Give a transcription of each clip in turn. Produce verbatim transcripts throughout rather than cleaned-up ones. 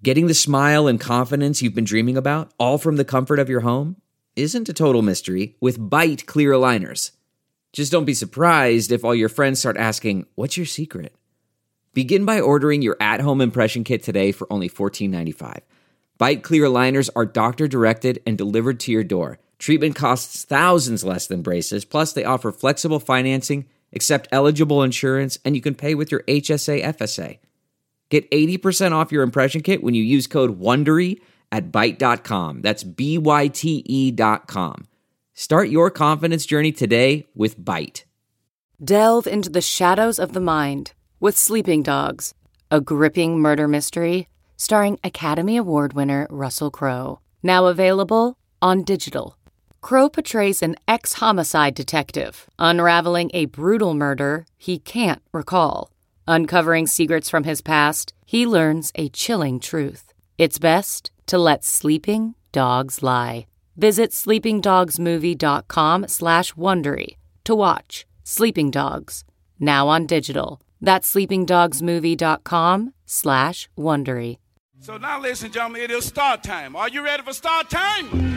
Getting the smile and confidence you've been dreaming about, all from the comfort of your home, isn't a total mystery with Byte clear aligners. Just don't be surprised if all your friends start asking, "What's your secret?" Begin by ordering your at-home impression kit today for only fourteen ninety-five. Byte clear aligners are doctor-directed and delivered to your door. Treatment costs thousands less than braces, plus they offer flexible financing, accept eligible insurance, and you can pay with your H S A F S A. Get eighty percent off your impression kit when you use code WONDERY at byte dot com. That's B Y T E dot com. Start your confidence journey today with Byte. Delve into the shadows of the mind with Sleeping Dogs, a gripping murder mystery starring Academy Award winner Russell Crowe. Now available on digital. Crowe portrays an ex-homicide detective unraveling a brutal murder he can't recall. Uncovering secrets from his past, he learns a chilling truth. It's best to let sleeping dogs lie. Visit sleepingdogsmovie.com slash Wondery to watch Sleeping Dogs, now on digital. That's sleepingdogsmovie.com slash Wondery. So now, ladies and gentlemen, it is start time. Are you ready for start time?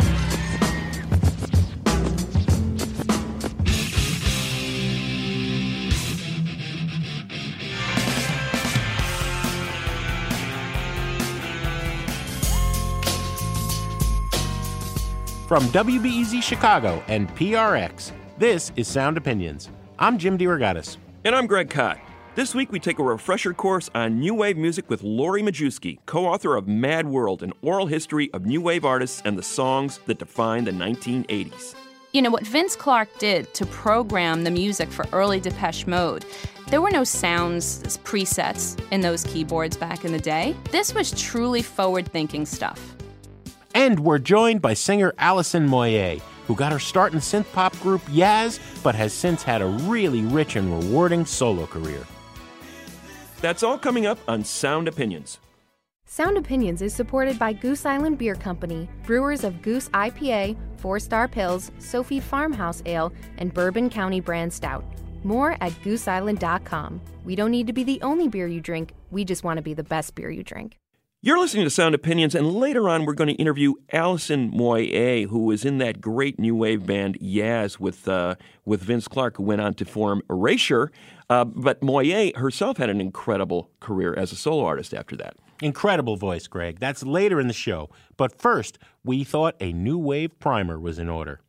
From W B E Z Chicago and P R X, this is Sound Opinions. I'm Jim DeRogatis. And I'm Greg Kot. This week we take a refresher course on New Wave music with Lori Majewski, co-author of Mad World, an oral history of New Wave artists and the songs that define the nineteen eighties. You know, what Vince Clarke did to program the music for early Depeche Mode, there were no sounds, presets in those keyboards back in the day. This was truly forward-thinking stuff. And we're joined by singer Alison Moyet, who got her start in synth-pop group Yaz, but has since had a really rich and rewarding solo career. That's all coming up on Sound Opinions. Sound Opinions is supported by Goose Island Beer Company, brewers of Goose I P A, Four Star Pils, Sophie Farmhouse Ale, and Bourbon County Brand Stout. More at goose island dot com. We don't need to be the only beer you drink, we just want to be the best beer you drink. You're listening to Sound Opinions, and later on we're going to interview Alison Moyet, who was in that great new wave band Yaz with uh, with Vince Clarke, who went on to form Erasure. Uh, but Moyet herself had an incredible career as a solo artist after that. Incredible voice, Greg. That's later in the show. But first, we thought a new wave primer was in order.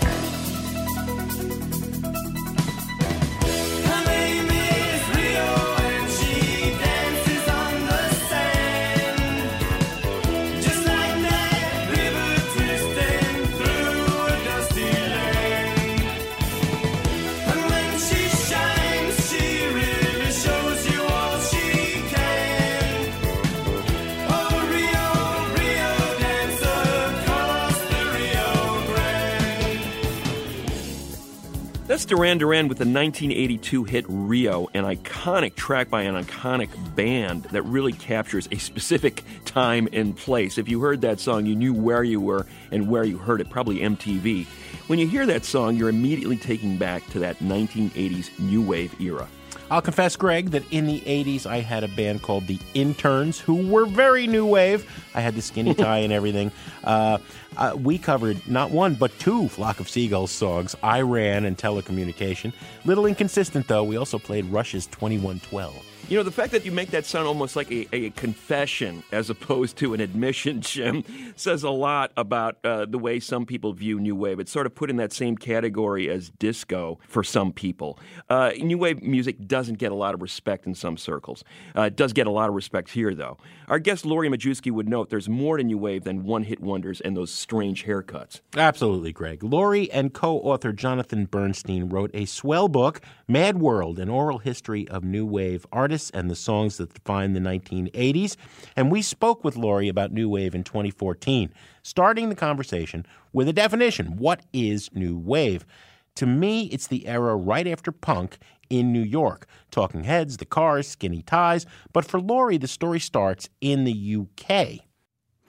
That's Duran Duran with the nineteen eighty-two hit Rio, an iconic track by an iconic band that really captures a specific time and place. If you heard that song, you knew where you were and where you heard it, probably M T V. When you hear that song, you're immediately taken back to that nineteen eighties new wave era. I'll confess, Greg, that in the eighties I had a band called The Interns, who were very new wave. I had the skinny tie and everything. Uh, uh, we covered not one, but two Flock of Seagulls songs, I Ran and Telecommunication. Little inconsistent, though. We also played Rush's twenty-one twelve. You know, the fact that you make that sound almost like a, a confession as opposed to an admission, Jim, says a lot about uh, the way some people view New Wave. It's sort of put in that same category as disco for some people. Uh, New Wave music doesn't get a lot of respect in some circles. Uh, it does get a lot of respect here, though. Our guest, Lori Majewski, would note there's more to New Wave than one-hit wonders and those strange haircuts. Absolutely, Greg. Lori and co-author Jonathan Bernstein wrote a swell book, Mad World, an oral history of New Wave artists and the songs that define the nineteen eighties. And we spoke with Lori about New Wave in twenty fourteen, starting the conversation with a definition. What is New Wave? To me, it's the era right after punk in New York. Talking Heads, The Cars, Skinny Ties. But for Lori, the story starts in the U K.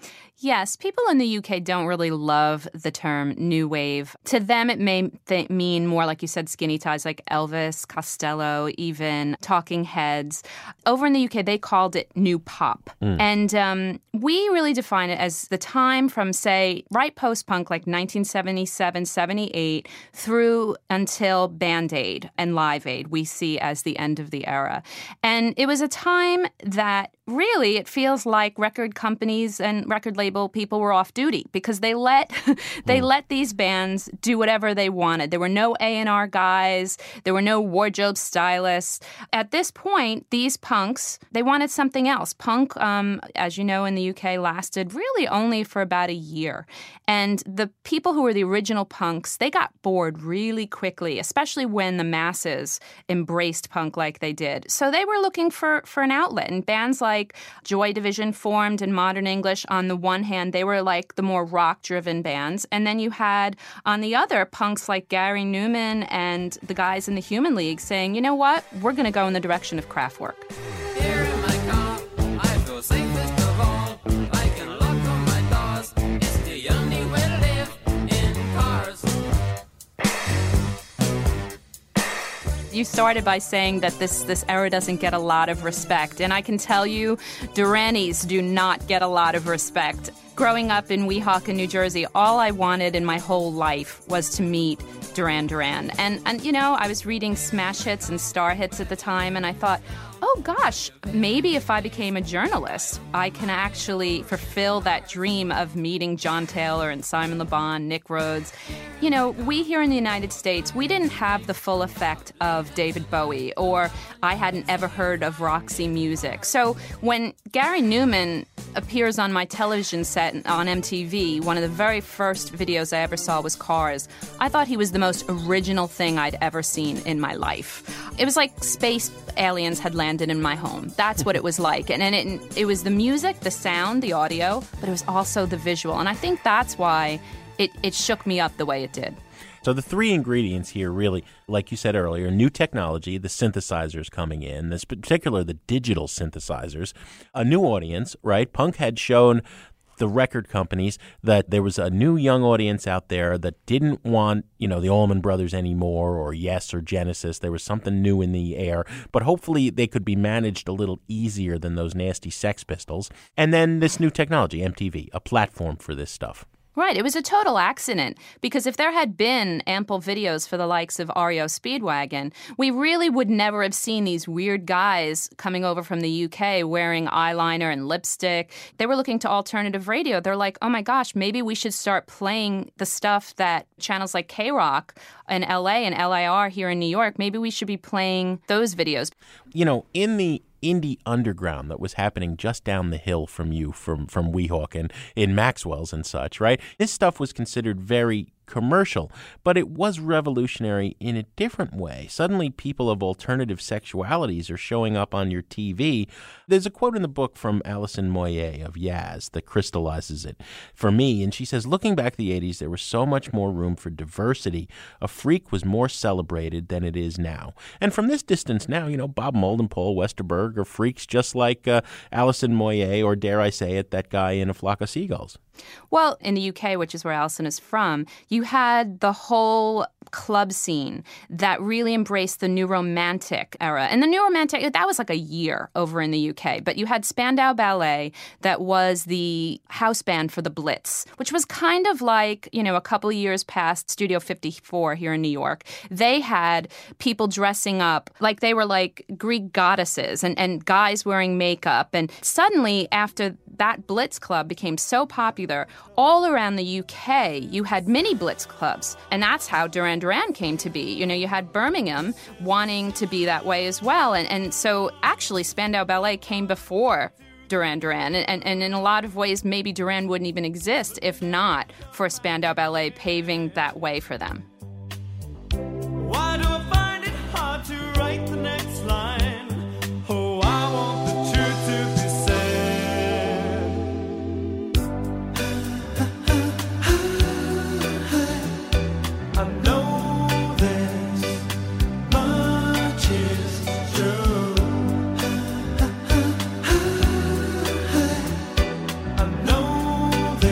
Yes, people in the U K don't really love the term new wave. To them, it may th- mean more, like you said, skinny ties like Elvis, Costello, even Talking Heads. Over in the U K, they called it new pop. Mm. And um, we really define it as the time from, say, right post-punk, like nineteen seventy-seven, seventy-eight, through until Band Aid and Live Aid, we see as the end of the era. And it was a time that really it feels like record companies and record label people were off duty because they let they mm. let these bands do whatever they wanted. There were no A and R guys. There were no wardrobe stylists. At this point, these punks, they wanted something else. Punk, um, as you know, in the U K lasted really only for about a year. And the people who were the original punks, they got bored really quickly, especially when the masses embraced punk like they did. So they were looking for, for an outlet. And bands like Joy Division formed in modern English. On the one hand, they were like the more rock-driven bands. And then you had, on the other, punks like Gary Newman and the guys in the Human League saying, you know what, we're going to go in the direction of Kraftwerk. Here in my car, I feel safest of all. I can lock on my doors. It's the only way to live in cars. You started by saying that this, this era doesn't get a lot of respect. And I can tell you, Duranis do not get a lot of respect. Growing up in Weehawken, New Jersey, all I wanted in my whole life was to meet Duran Duran. And, and you know, I was reading smash hits and star hits at the time, and I thought, oh gosh, maybe if I became a journalist, I can actually fulfill that dream of meeting John Taylor and Simon Le Bon, Nick Rhodes. You know, we here in the United States, we didn't have the full effect of David Bowie, or I hadn't ever heard of Roxy Music. So when Gary Newman appears on my television set on M T V, one of the very first videos I ever saw was Cars. I thought he was the most original thing I'd ever seen in my life. It was like space aliens had landed in my home. That's what it was like. And, and it, it was the music, the sound, the audio, but it was also the visual. And I think that's why it, it shook me up the way it did. So the three ingredients here really, like you said earlier, new technology, the synthesizers coming in, this particular the digital synthesizers, a new audience, right? Punk had shown the record companies that there was a new young audience out there that didn't want, you know, the Allman Brothers anymore, or Yes or Genesis. There was something new in the air, but hopefully they could be managed a little easier than those nasty Sex Pistols. And then this new technology, M T V, a platform for this stuff. Right. It was a total accident, because if there had been ample videos for the likes of R E O Speedwagon, we really would never have seen these weird guys coming over from the U K wearing eyeliner and lipstick. They were looking to alternative radio. They're like, oh my gosh, maybe we should start playing the stuff that channels like K-Rock in L A and L I R here in New York, maybe we should be playing those videos. You know, in the indie underground that was happening just down the hill from you, from, from Weehawken, in Maxwell's and such, right? This stuff was considered very commercial, but it was revolutionary in a different way. Suddenly, people of alternative sexualities are showing up on your T V. There's a quote in the book from Alison Moyet of Yaz that crystallizes it for me, and she says, looking back at the eighties, there was so much more room for diversity. A freak was more celebrated than it is now. And from this distance now, you know, Bob Mould and Paul Westerberg are freaks just like uh, Alison Moyet, or dare I say it, that guy in A Flock of Seagulls. Well, in the U K, which is where Alison is from, you had the whole club scene that really embraced the New Romantic era. And the New Romantic, that was like a year over in the U K. But you had Spandau Ballet, that was the house band for the Blitz, which was kind of like, you know, a couple of years past Studio fifty-four here in New York. They had people dressing up like they were like Greek goddesses, and, and guys wearing makeup. And suddenly, after that Blitz club became so popular, all around the U K, you had mini Blitz clubs. And that's how Duran Duran came to be. You know, you had Birmingham wanting to be that way as well. And, and so actually Spandau Ballet came before Duran Duran. And, and in a lot of ways, maybe Duran wouldn't even exist if not for Spandau Ballet paving that way for them. Why do I find it hard to write the next line? Oh, I want the truth to be said. I know this much is true. I know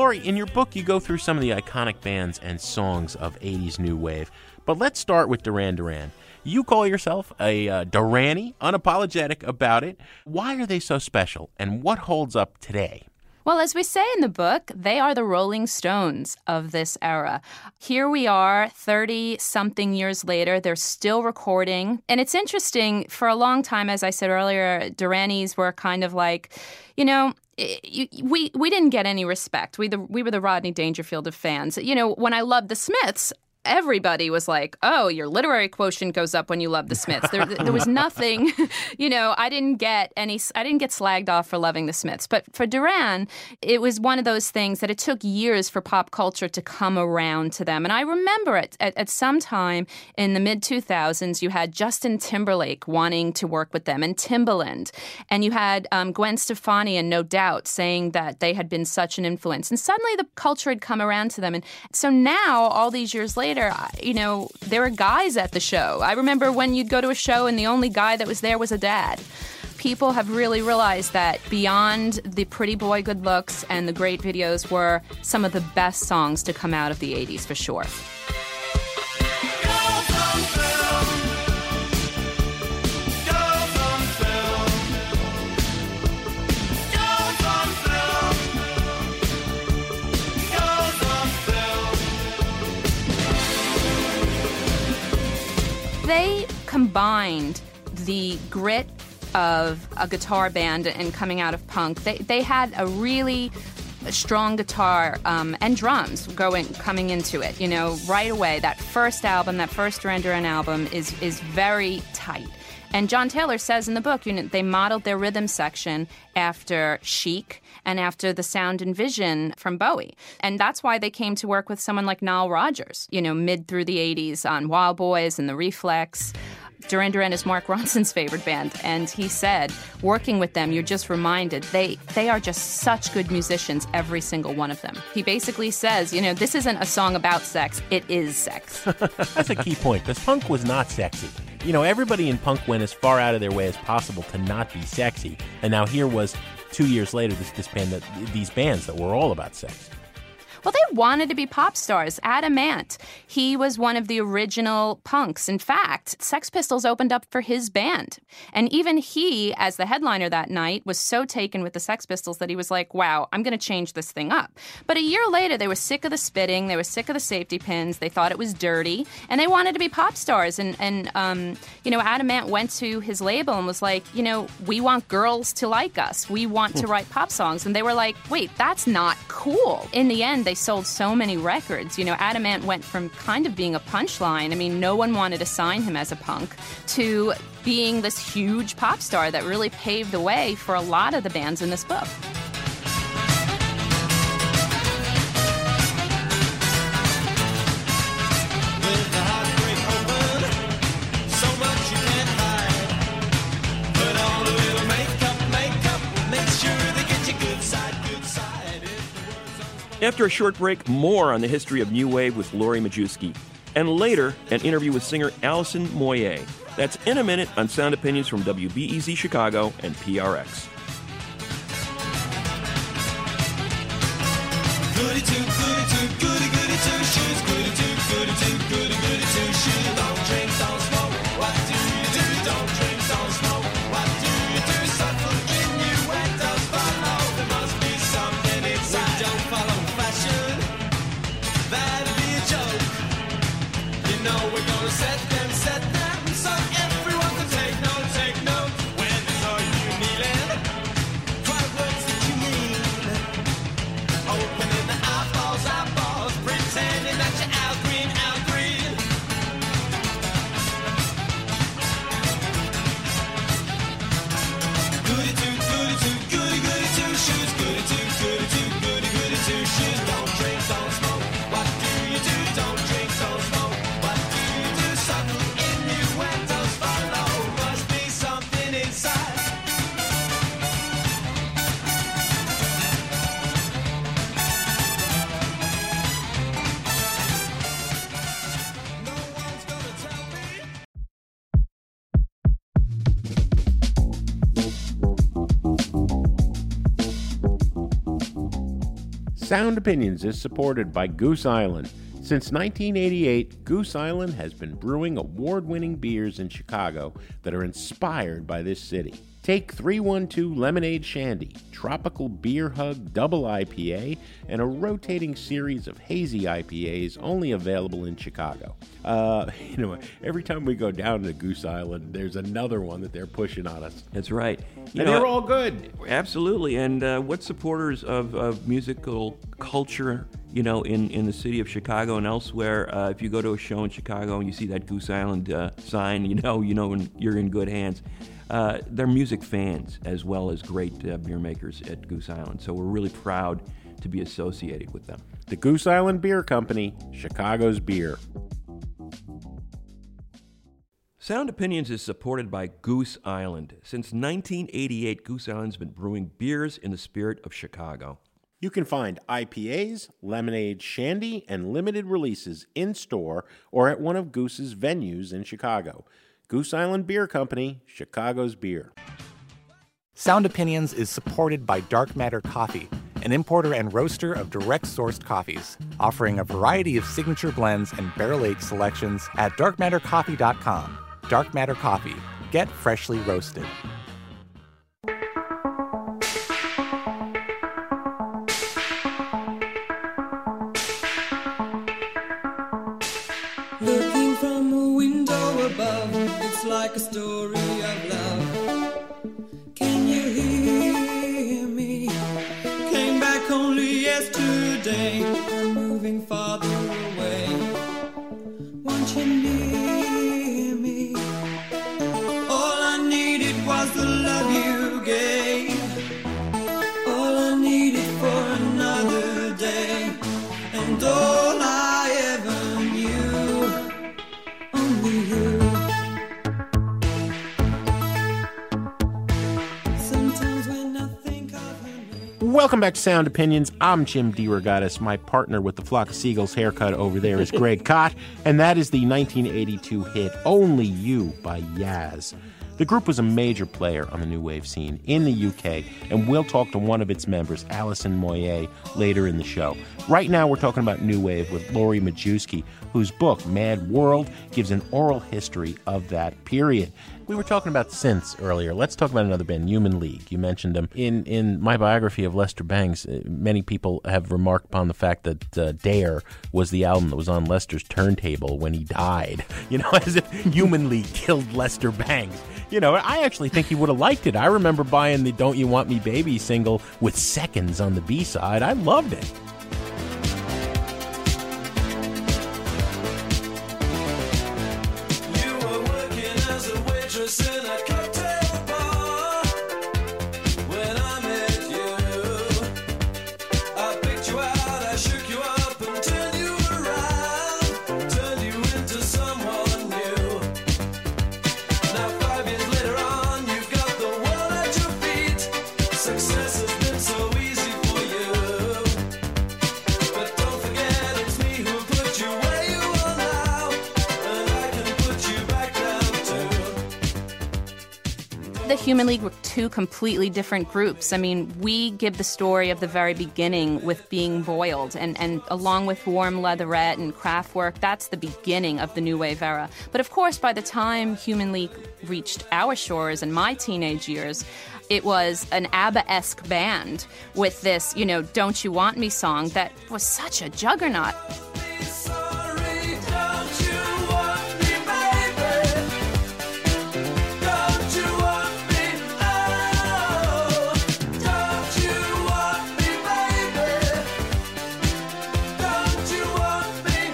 Lori, in your book, you go through some of the iconic bands and songs of eighties new wave. But let's start with Duran Duran. You call yourself a uh, Duranny, unapologetic about it. Why are they so special, and what holds up today? Well, as we say in the book, they are the Rolling Stones of this era. Here we are, thirty-something years later. They're still recording. And it's interesting, for a long time, as I said earlier, Durannies were kind of like, you know, we we didn't get any respect. We the we were the Rodney Dangerfield of fans. You know, when I loved the Smiths, everybody was like, oh, your literary quotient goes up when you love the Smiths. There, there was nothing, you know, I didn't get any, I didn't get slagged off for loving the Smiths. But for Duran, it was one of those things that it took years for pop culture to come around to them. And I remember it at, at some time in the mid two thousands, you had Justin Timberlake wanting to work with them and Timbaland. And you had um, Gwen Stefani and No Doubt saying that they had been such an influence. And suddenly the culture had come around to them. And so now, all these years later, you know, there were guys at the show. I remember when you'd go to a show and the only guy that was there was a dad. People have really realized that beyond the pretty boy good looks and the great videos were some of the best songs to come out of the eighties for sure. They combined the grit of a guitar band and coming out of punk. They they had a really strong guitar um, and drums going coming into it. You know, right away. That first album, that first Duran Duran album, is is very tight. And John Taylor says in the book, you know, they modeled their rhythm section after Chic and after the sound and vision from Bowie. And that's why they came to work with someone like Nile Rodgers, you know, mid through the eighties on Wild Boys and The Reflex. Duran Duran is Mark Ronson's favorite band, and he said, working with them, you're just reminded they they are just such good musicians, every single one of them. He basically says, you know, this isn't a song about sex, it is sex. That's a key point, because punk was not sexy. You know, everybody in punk went as far out of their way as possible to not be sexy, and now here was, two years later, this, this band that, these bands that were all about sex. Well, they wanted to be pop stars. Adam Ant, he was one of the original punks. In fact, Sex Pistols opened up for his band. And even he, as the headliner that night, was so taken with the Sex Pistols that he was like, wow, I'm going to change this thing up. But a year later, they were sick of the spitting. They were sick of the safety pins. They thought it was dirty. And they wanted to be pop stars. And, and um, you know, Adam Ant went to his label and was like, you know, we want girls to like us. We want to write pop songs. And they were like, wait, that's not cool. In the end, they sold so many records. You know, Adam Ant went from kind of being a punchline, I mean, no one wanted to sign him as a punk, to being this huge pop star that really paved the way for a lot of the bands in this book. After a short break, more on the history of New Wave with Lori Majewski. And later, an interview with singer Alison Moyet. That's in a minute on Sound Opinions from W B E Z Chicago and P R X. Goody two, goody two, goody goody two shoes. Goody two, goody two, goody goody two shoes. Don't drink, don't smoke. What do you do? Don't drink, don't smoke. What do you do? Subtle innuendos follow. There must be something inside. We don't follow fashion. That'd be a joke. You know we're gonna set them, set them, so everyone can take note, take note. When they saw you kneeling, cry words that you mean. Opening the eyeballs, eyeballs, pretending that you're Al Green, Al Green. Goody two, goody two, goody goody two shoes. Goody two, goody two, goody goody two shoes. Don't drink, don't smoke. What do you do? Don't drink, don't smoke. What do you do? Something Sound Opinions is supported by Goose Island. Since nineteen eighty-eight, Goose Island has been brewing award-winning beers in Chicago that are inspired by this city. Take three one two Lemonade Shandy, Tropical Beer Hug Double I P A, and a rotating series of hazy I P As only available in Chicago. Uh, you know, every time we go down to Goose Island, there's another one that they're pushing on us. That's right. You and know, they're all good. Absolutely. And uh, what supporters of, of musical culture, you know, in, in the city of Chicago and elsewhere, uh, if you go to a show in Chicago and you see that Goose Island uh, sign, you know, you know you're in good hands. Uh, they're music fans as well as great uh, beer makers at Goose Island. So we're really proud to be associated with them. The Goose Island Beer Company, Chicago's beer. Sound Opinions is supported by Goose Island. Since nineteen eighty-eight, Goose Island's been brewing beers in the spirit of Chicago. You can find I P As, lemonade, shandy, and limited releases in-store or at one of Goose's venues in Chicago. Goose Island Beer Company, Chicago's beer. Sound Opinions is supported by Dark Matter Coffee, an importer and roaster of direct-sourced coffees, offering a variety of signature blends and barrel-aged selections at dark matter coffee dot com. Dark Matter Coffee. Get freshly roasted. Looking from a window above, it's like a story of love. Can you hear me? Came back only yesterday. I'm moving farther away. Want you near me? All I needed was the love you gave. All I needed for another day. And all I ever knew, only you. Sometimes when I think of her name. Welcome back to Sound Opinions. I'm Jim DeRogatis. My partner with the Flock of Seagulls haircut over there is Greg Kot, and that is the nineteen eighty-two hit Only You by Yaz. The group was a major player on the new wave scene in the U K, and we'll talk to one of its members, Alison Moyet, later in the show. Right now, we're talking about new wave with Lori Majewski, whose book, Mad World, gives an oral history of that period. We were talking about synths earlier. Let's talk about another band, Human League. You mentioned them. In in my biography of Lester Bangs, uh, many people have remarked upon the fact that uh, Dare was the album that was on Lester's turntable when he died. You know, as if Human League killed Lester Bangs. You know, I actually think he would have liked it. I remember buying the Don't You Want Me Baby single with Seconds on the B-side. I loved it. You were working as a waitress in a cocktail bar. When I met you, I picked you out, I shook you up and turned you around, turned you into someone new. Now five years later on, you've got the world at your feet. Success has been so easy for you. But don't forget it's me who put you where you are now, and I can put you back down too. The Human League were two completely different groups. I mean, we give the story of the very beginning with Being Boiled, and, and along with Warm Leatherette and Kraftwerk, that's the beginning of the New Wave era. But of course, by the time Human League reached our shores in my teenage years, it was an ABBA-esque band with this, you know, Don't You Want Me song that was such a juggernaut. Sorry, don't you want me, baby? Don't you want me? Oh, don't you want me, baby? Don't you want me?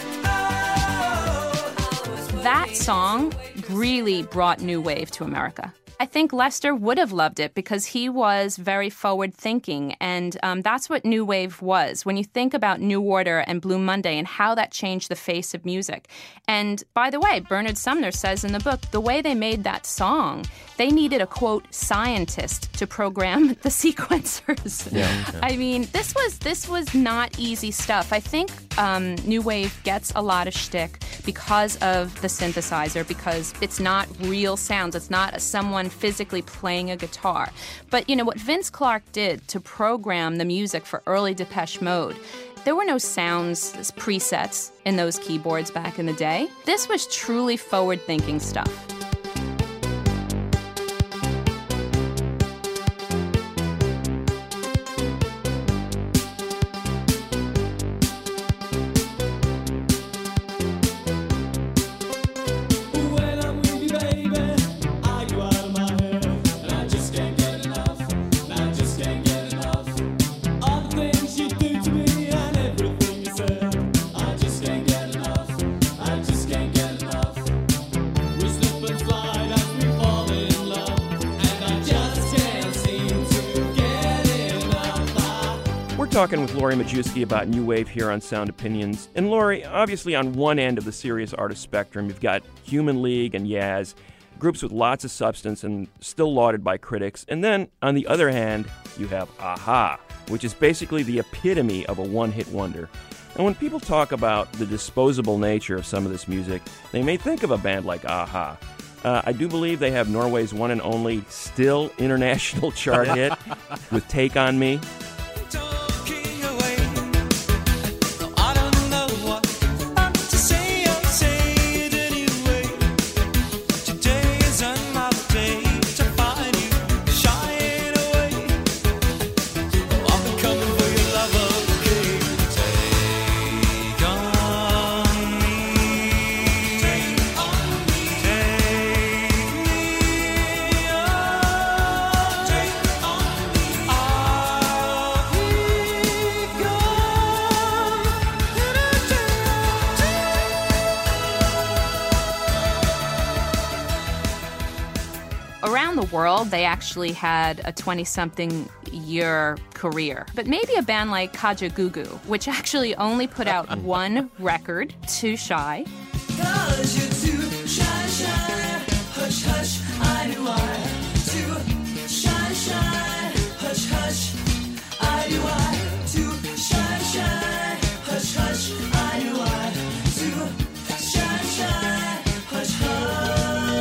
Oh. That song really brought new wave to America. I think Lester would have loved it because he was very forward-thinking, and um, that's what New Wave was. When you think about New Order and Blue Monday and how that changed the face of music. And by the way, Bernard Sumner says in the book, the way they made that song, they needed a, quote, scientist to program the sequencers. Yeah, yeah. I mean, this was this was not easy stuff. I think um, New Wave gets a lot of shtick because of the synthesizer, because it's not real sounds. It's not someone physically playing a guitar. But, you know, what Vince Clarke did to program the music for early Depeche Mode, there were no sounds presets in those keyboards back in the day. This was truly forward-thinking stuff. Talking with Lori Majewski about New Wave here on Sound Opinions. And Lori, obviously on one end of the serious artist spectrum, you've got Human League and Yaz, groups with lots of substance and still lauded by critics. And then, on the other hand, you have a-ha, which is basically the epitome of a one-hit wonder. And when people talk about the disposable nature of some of this music, they may think of a band like a-ha. Uh, I do believe they have Norway's one and only still international chart hit with Take On Me. Around the world, they actually had a twenty-something year career. But maybe a band like Kajagoogoo, which actually only put out one record, Too Shy. 'Cause you're too shy, shy, hush, hush, I do I. Too shy, shy, hush, hush, I do I. Too shy, shy, hush, hush, I do I. Too shy, shy, hush, hush.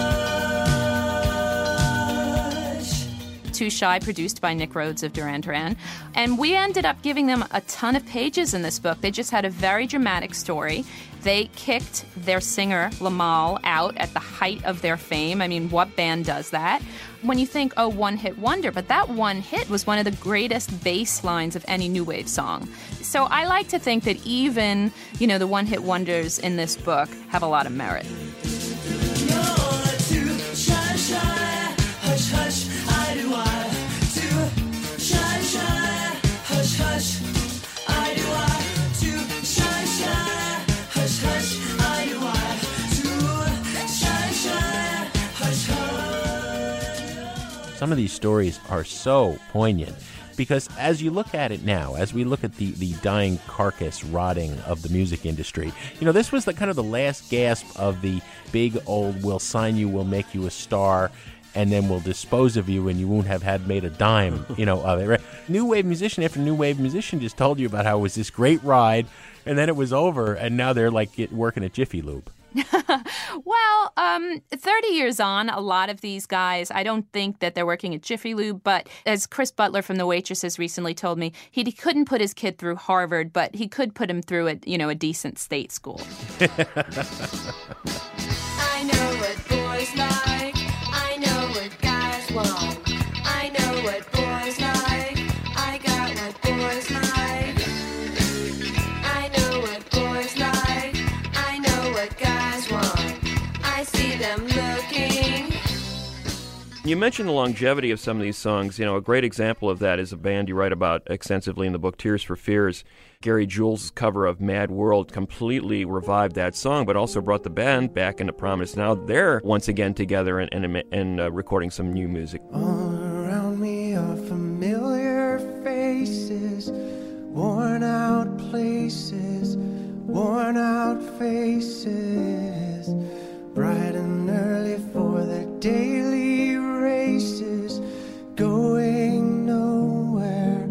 Too Shy, produced by Nick Rhodes of Duran Duran. And we ended up giving them a ton of pages in this book. They just had a very dramatic story. They kicked their singer, Lamal, out at the height of their fame. I mean, what band does that? When you think, oh, one-hit wonder, but that one hit was one of the greatest bass lines of any new wave song. So I like to think that even, you know, the one-hit wonders in this book have a lot of merit. You're too shy, shy, hush, hush. I do I, too shy, shy, hush, hush, I do I, too shy, shy, hush, hush, I do I, too shy, shy, hush, hush. Some of these stories are so poignant because as you look at it now, as we look at the, the dying carcass rotting of the music industry, you know, this was the kind of the last gasp of the big old we'll sign you, we'll make you a star, and then we'll dispose of you and you won't have had made a dime, you know, of it. Right? New wave musician after new wave musician just told you about how it was this great ride, and then it was over, and now they're like get, working at Jiffy Lube. Well, um, thirty years on, a lot of these guys, I don't think that they're working at Jiffy Lube, but as Chris Butler from The Waitresses recently told me, he, he couldn't put his kid through Harvard, but he could put him through a, you know, a decent state school. I know what boys like. I know what guys want. I know what boys like. I got what boys like. I know what boys like. I know what guys want. I see them looking. You mentioned the longevity of some of these songs. You know, a great example of that is a band you write about extensively in the book, Tears for Fears. Gary Jules' cover of Mad World completely revived that song, but also brought the band back into prominence. Now they're once again together and, and, and uh, recording some new music. All around me are familiar faces, worn out places, worn out faces, bright and early for their daily races, going nowhere,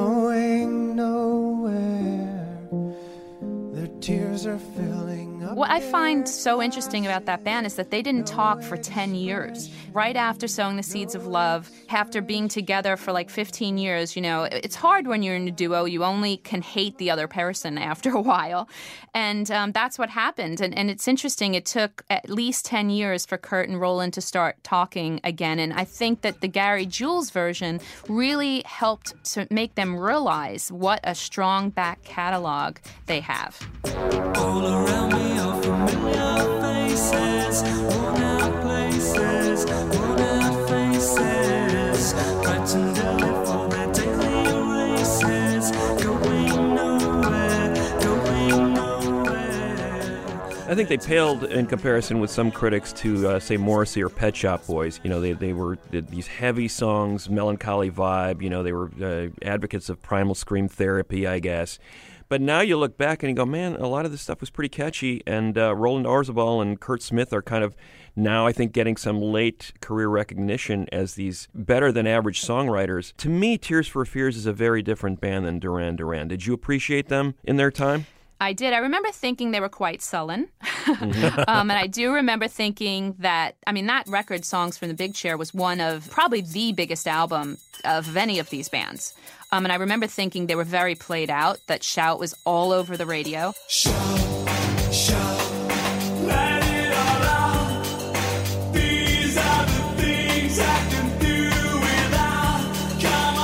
going nowhere. Their tears are filling up. Well, I find so interesting about that band is that they didn't talk for ten years. Right after Sowing the Seeds of Love, after being together for like fifteen years, you know, it's hard when you're in a duo. You only can hate the other person after a while. And um, that's what happened. And, and it's interesting. It took at least ten years for Kurt and Roland to start talking again. And I think that the Gary Jules version really helped to make them realize what a strong back catalog they have. All around me are familiar faces, worn out places, worn out faces, frightened to live for their daily races, going nowhere, going nowhere. I think they paled in comparison with some critics to, uh, say, Morrissey or Pet Shop Boys. You know, they they were did these heavy songs, melancholy vibe. You know, they were uh, advocates of primal scream therapy, I guess. But now you look back and you go, man, a lot of this stuff was pretty catchy. And uh, Roland Orzabal and Kurt Smith are kind of now, I think, getting some late career recognition as these better-than-average songwriters. To me, Tears for Fears is a very different band than Duran Duran. Did you appreciate them in their time? I did. I remember thinking they were quite sullen. Mm-hmm. um, and I do remember thinking that, I mean, that record, Songs from the Big Chair, was one of probably the biggest album of any of these bands. Um, and I remember thinking they were very played out, that Shout was all over the radio. Shout, shout, let it all out. These are the things I can do without. Come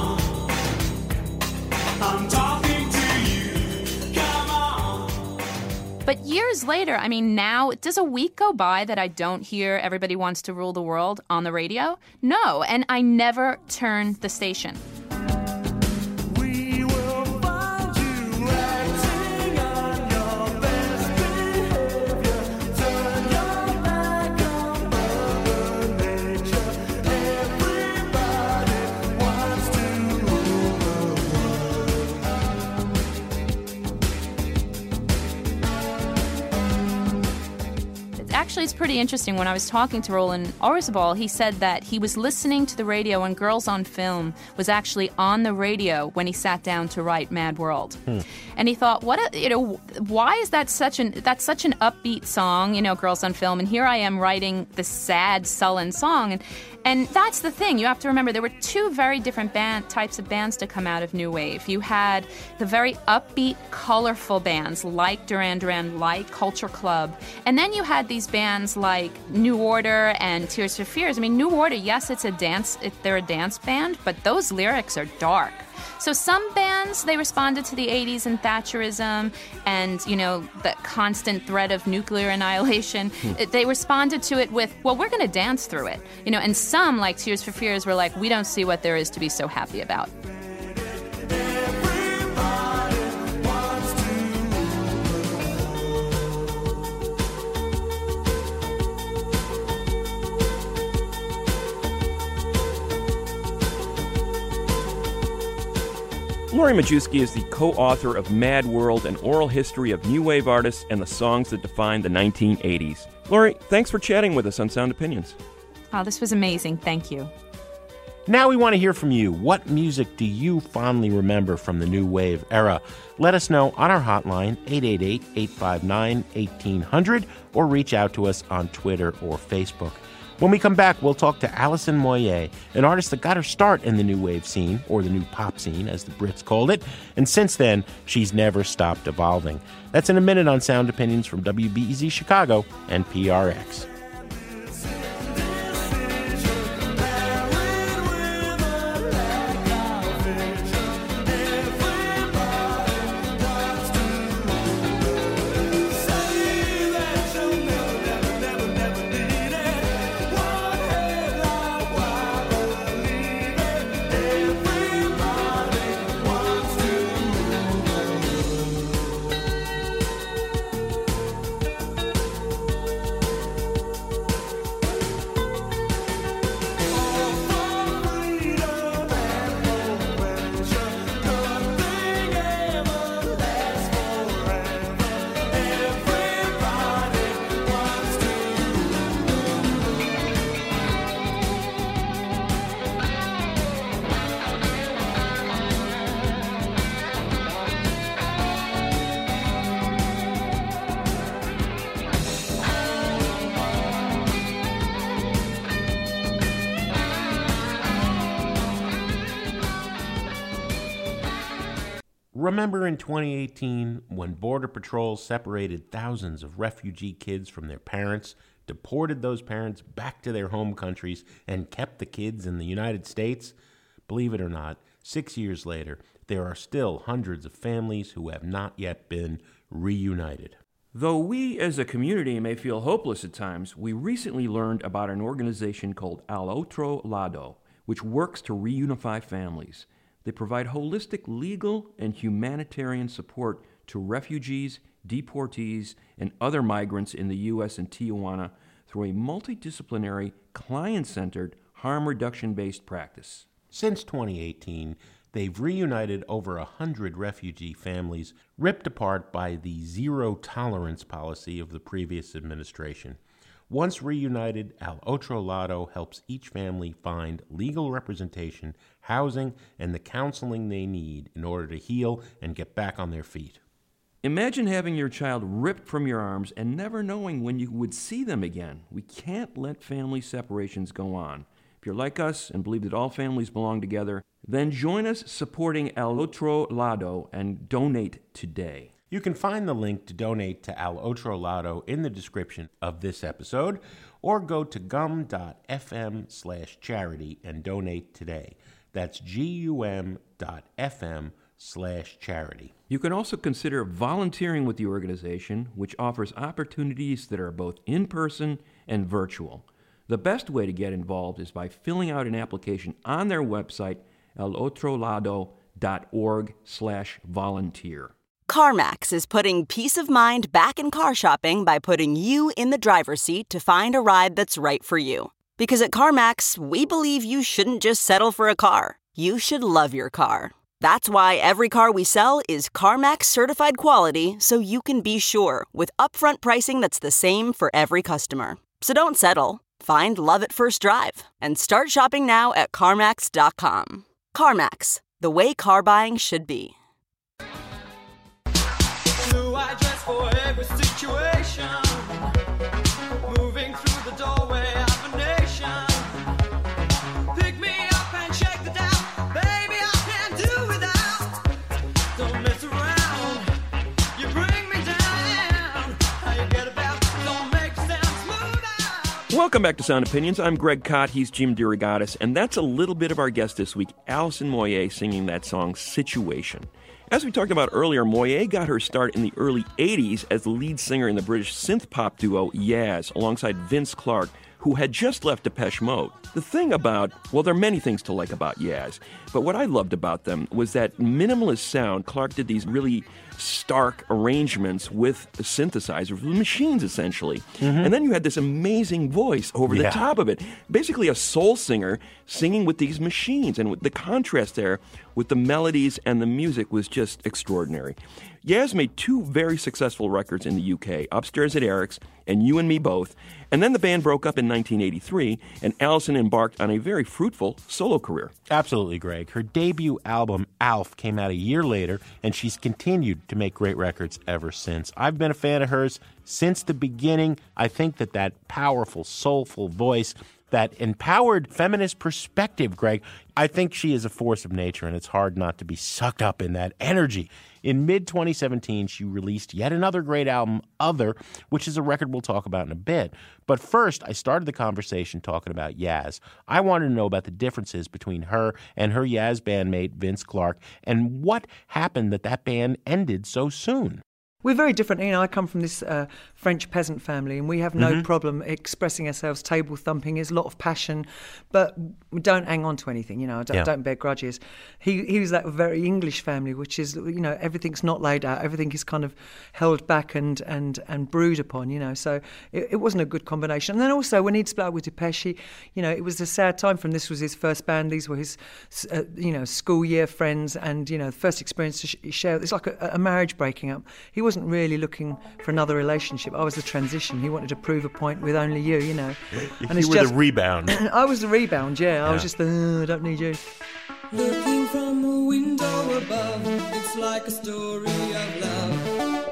on, I'm talking to you. Come on. But years later, I mean, now, does a week go by that I don't hear Everybody Wants to Rule the World on the radio? No, and I never turn the station. Actually, it's pretty interesting. When I was talking to Roland Orzabal, he said that he was listening to the radio when Girls on Film was actually on the radio when he sat down to write Mad World. Hmm. And he thought, what a, you know, why is that such an that's such an upbeat song, you know, Girls on Film, and here I am writing this sad, sullen song. And and that's the thing. You have to remember there were two very different band types of bands to come out of New Wave. You had the very upbeat, colorful bands like Duran Duran, like Culture Club, and then you had these bands like New Order and Tears for Fears. I mean, New Order, yes, it's a dance, it, they're a dance band, but those lyrics are dark. So some bands, they responded to the eighties and Thatcherism and, you know, the constant threat of nuclear annihilation. Hmm. They responded to it with, well, we're going to dance through it. You know, and some, like Tears for Fears, were like, we don't see what there is to be so happy about. Lori Majewski is the co-author of Mad World, an oral history of new wave artists and the songs that defined the nineteen eighties. Lori, thanks for chatting with us on Sound Opinions. Oh, this was amazing. Thank you. Now we want to hear from you. What music do you fondly remember from the new wave era? Let us know on our hotline, eight eight eight, eight five nine, one eight hundred, or reach out to us on Twitter or Facebook. When we come back, we'll talk to Alison Moyet, an artist that got her start in the new wave scene, or the new pop scene, as the Brits called it, and since then, she's never stopped evolving. That's in a minute on Sound Opinions from W B E Z Chicago and P R X. remember in twenty eighteen when Border Patrol separated thousands of refugee kids from their parents, deported those parents back to their home countries, and kept the kids in the United States? Believe it or not, six years later, there are still hundreds of families who have not yet been reunited. Though we as a community may feel hopeless at times, we recently learned about an organization called Al Otro Lado, which works to reunify families. They provide holistic legal and humanitarian support to refugees, deportees, and other migrants in the U S and Tijuana through a multidisciplinary, client-centered, harm reduction-based practice. Since twenty eighteen, they've reunited over a hundred refugee families ripped apart by the zero-tolerance policy of the previous administration. Once reunited, Al Otro Lado helps each family find legal representation, housing, and the counseling they need in order to heal and get back on their feet. Imagine having your child ripped from your arms and never knowing when you would see them again. We can't let family separations go on. If you're like us and believe that all families belong together, then join us supporting Al Otro Lado and donate today. You can find the link to donate to Al Otro Lado in the description of this episode, or go to gum.fm slash charity and donate today. That's gum.fm slash charity. You can also consider volunteering with the organization, which offers opportunities that are both in-person and virtual. The best way to get involved is by filling out an application on their website, alotrolado.org slash volunteer. CarMax is putting peace of mind back in car shopping by putting you in the driver's seat to find a ride that's right for you. Because at CarMax, we believe you shouldn't just settle for a car. You should love your car. That's why every car we sell is CarMax certified quality, so you can be sure with upfront pricing that's the same for every customer. So don't settle. Find love at first drive and start shopping now at CarMax dot com. CarMax, the way car buying should be. Blue white dress for every situation. Moving through the doorway of a nation. Pick me up and shake the doubt. Baby, I can't do without. Don't mess around. You bring me down. How you get about? Don't make sound smooth out. Welcome back to Sound Opinions. I'm Greg Kot. He's Jim DeRogatis. And that's a little bit of our guest this week, Alison Moyet, singing that song, Situation. As we talked about earlier, Moyet got her start in the early eighties as the lead singer in the British synth-pop duo Yaz, alongside Vince Clarke, who had just left Depeche Mode. The thing about, well, there are many things to like about Yaz, but what I loved about them was that minimalist sound. Clarke did these really stark arrangements with the synthesizers, with machines, essentially. Mm-hmm. And then you had this amazing voice over Yeah. the top of it. Basically a soul singer singing with these machines. And the contrast there with the melodies and the music was just extraordinary. Yaz made two very successful records in the U K, Upstairs at Eric's and You and Me Both. And then the band broke up in nineteen eighty-three, and Alison embarked on a very fruitful solo career. Absolutely, Greg. Her debut album, Alf, came out a year later, and she's continued to make great records ever since. I've been a fan of hers since the beginning. I think that that powerful, soulful voice, that empowered feminist perspective, Greg, I think she is a force of nature, and it's hard not to be sucked up in that energy. In mid twenty seventeen, she released yet another great album, Other, which is a record we'll talk about in a bit. But first, I started the conversation talking about Yaz. I wanted to know about the differences between her and her Yaz bandmate, Vince Clarke, and what happened that that band ended so soon. We're very different. You know, I come from this uh, French peasant family, and we have no Mhm. problem expressing ourselves, table thumping. There's a lot of passion, but we don't hang on to anything. You know, I don't, Yeah. don't bear grudges. He he was that very English family, which is, you know, everything's not laid out. Everything is kind of held back and and and brewed upon. You know, so it, it wasn't a good combination. And then also when he'd split up with Depeche, he, you know, it was a sad time for him. This was his first band. These were his, uh, you know, school year friends, and you know, first experience to sh- share. It's like a, a marriage breaking up. He wasn't really looking for another relationship. I was the transition. He wanted to prove a point with only you, you know. And You were the rebound. I was the rebound, yeah. I was Yeah. just the, uh, I don't need you. Looking from a window above, it's like a story of love.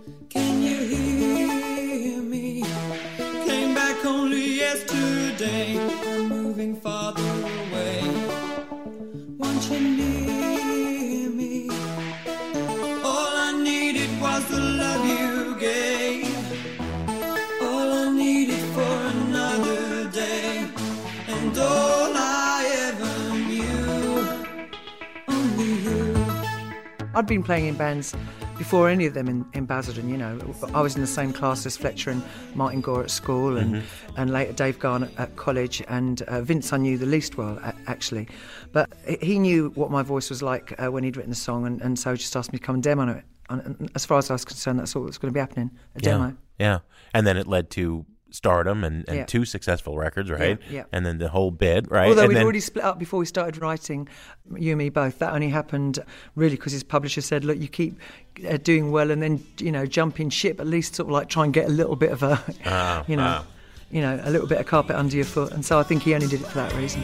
Can you hear me? Came back only yesterday. I'm moving farther away. Want you near me? I'd been playing in bands before any of them in, in Basildon, you know. I was in the same class as Fletcher and Martin Gore at school, and, mm-hmm. and later Dave Garnett at college, and uh, Vince I knew the least well, actually. But he knew what my voice was like uh, when he'd written the song, and, and so just asked me to come and demo it. And as far as I was concerned, that's all that was going to be happening, a yeah. demo. Yeah, and then it led to stardom and, and yeah. two successful records, right? Yeah, yeah. And then the whole bit, right? Although and we'd then... already split up before we started writing, you and me both. That only happened really because his publisher said, look, you keep uh, doing well and then, you know, jumping ship, at least sort of like try and get a little bit of a, oh, you know, oh. you know, a little bit of carpet under your foot. And so I think he only did it for that reason.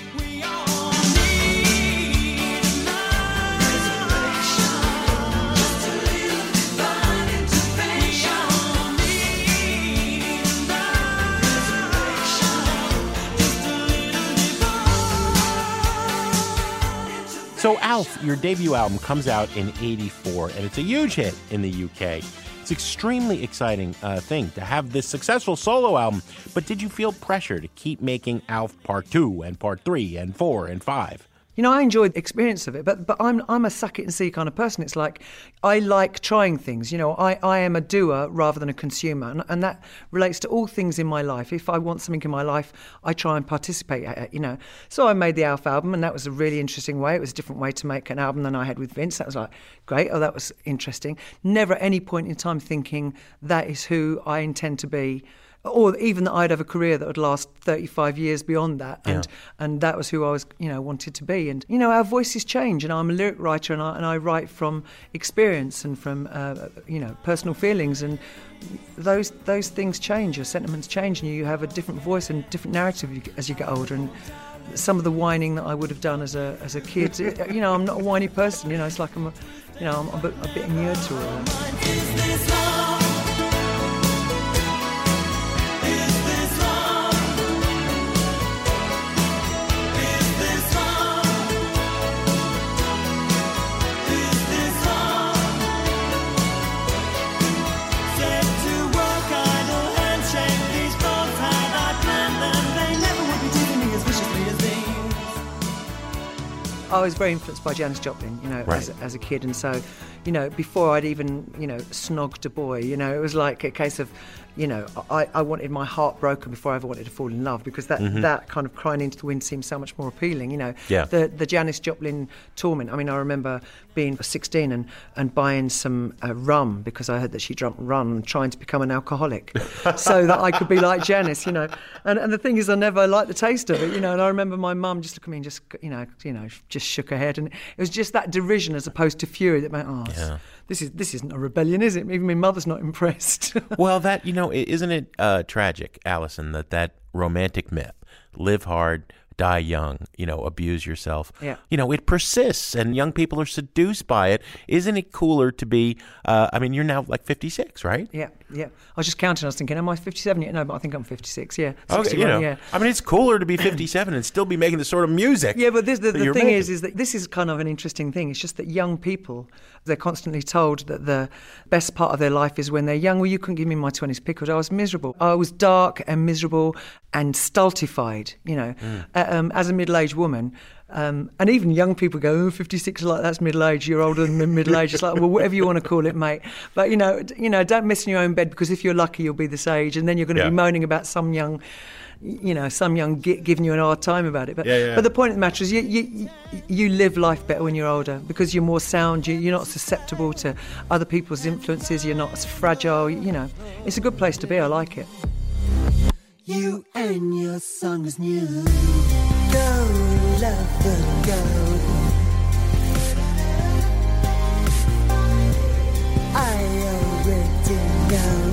So Alf, your debut album comes out in eighty-four, and it's a huge hit in the U K. It's an extremely exciting uh, thing to have this successful solo album, but did you feel pressure to keep making Alf Part two and Part three and four and five? You know, I enjoyed the experience of it, but but I'm I'm a suck it and see kind of person. It's like I like trying things. You know, I, I am a doer rather than a consumer, and, and that relates to all things in my life. If I want something in my life, I try and participate at it, you know. So I made the Alf album, and that was a really interesting way. It was a different way to make an album than I had with Vince. That was like, great, oh, that was interesting. Never at any point in time thinking that is who I intend to be, or even that I'd have a career that would last thirty-five years beyond that, and yeah. and that was who I was, you know, wanted to be. And you know, our voices change, and I'm a lyric writer, and I and I write from experience and from uh, you know, personal feelings, and those those things change. Your sentiments change, and you have a different voice and different narrative as you get older. And some of the whining that I would have done as a as a kid, you know, I'm not a whiny person. You know, it's like I'm, a, you know, I'm a bit, a bit inured to all that. I was very influenced by Janis Joplin, you know, right. as, as a kid, and so, you know, before I'd even, you know, snogged a boy, you know, it was like a case of, you know, I, I wanted my heart broken before I ever wanted to fall in love, because that, mm-hmm. that kind of crying into the wind seemed so much more appealing, you know. Yeah. The the Janis Joplin torment. I mean, I remember being sixteen and, and buying some uh, rum because I heard that she drank rum and trying to become an alcoholic so that I could be like Janis, you know. And and the thing is, I never liked the taste of it, you know. And I remember my mum just looked at me and just, you know, you know, just shook her head, and it was just that derision as opposed to fury that meant, oh, yeah. this is this isn't a rebellion, is it? Even my mother's not impressed. Well, that, you know, isn't it uh, tragic, Alison, that that romantic myth, live hard, die young, you know, abuse yourself. Yeah. You know, it persists, and young people are seduced by it. Isn't it cooler to be, uh, I mean, you're now like fifty-six, right? Yeah, yeah. I was just counting, I was thinking, am I fifty-seven yet? No, but I think I'm fifty-six, yeah. Okay, you know, yeah. I mean, it's cooler to be fifty-seven and still be making the sort of music. Yeah, but this, the, the thing making. is, is that this is kind of an interesting thing. It's just that young people, they're constantly told that the best part of their life is when they're young. Well, you couldn't give me my twenties pickles. I was miserable. I was dark and miserable and stultified, you know, mm. uh, um, as a middle-aged woman. Um, and even young people go, oh, fifty-six, like that's middle-aged, you're older than middle-aged. It's like, well, whatever you want to call it, mate. But, you know, you know, don't mess in your own bed, because if you're lucky, you'll be this age, and then you're going to yeah. be moaning about some young, you know, some young gi- giving you an hard time about it. But, yeah, yeah. but the point of the matter is you, you, you live life better when you're older, because you're more sound, you, you're not susceptible to other people's influences, you're not as fragile, you know. It's a good place to be, I like it. You and your song is new. Go, lover, go. I already know.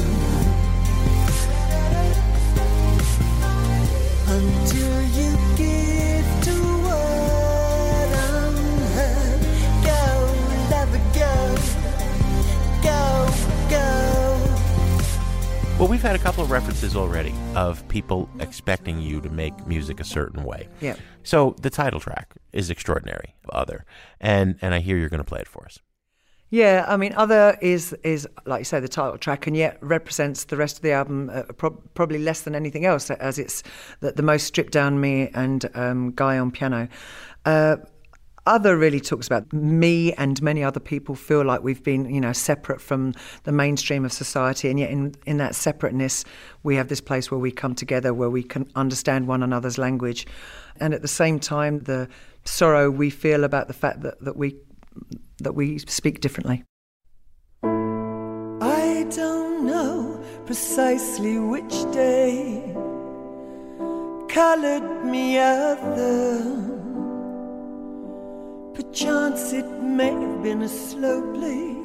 Until you give to what unheard. Go, lover, go. Go, go. Well, we've had a couple of references already of people expecting you to make music a certain way. Yeah. So the title track is extraordinary, Other, and and I hear you're going to play it for us. Yeah, I mean, Other is, is like you say, the title track, and yet represents the rest of the album uh, pro- probably less than anything else, as it's the, the most stripped down me and um, Guy on piano. Uh, Other really talks about me and many other people feel like we've been, you know, separate from the mainstream of society, and yet in, in that separateness we have this place where we come together, where we can understand one another's language, and at the same time the sorrow we feel about the fact that, that we that we speak differently. I don't know precisely which day coloured me other. Perchance it may have been a slow bleed.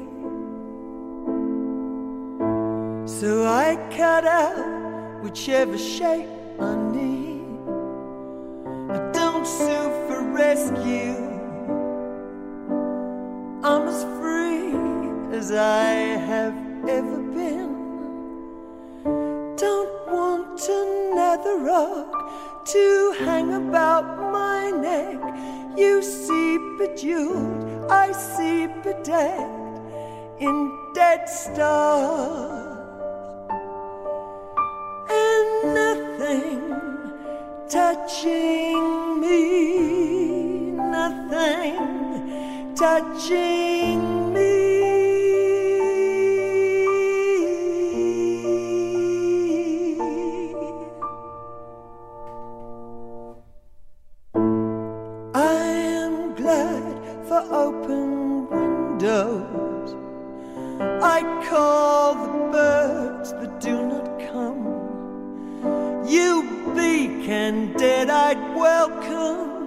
So I cut out whichever shape I need. I don't sue for rescue. I'm as free as I have ever been. Don't want another rock to hang about my neck. You see bejeweled, I see bedecked in dead stars. And nothing touching me, nothing touching me. Open windows, I call the birds that do not come. You beak and dead-eyed welcome.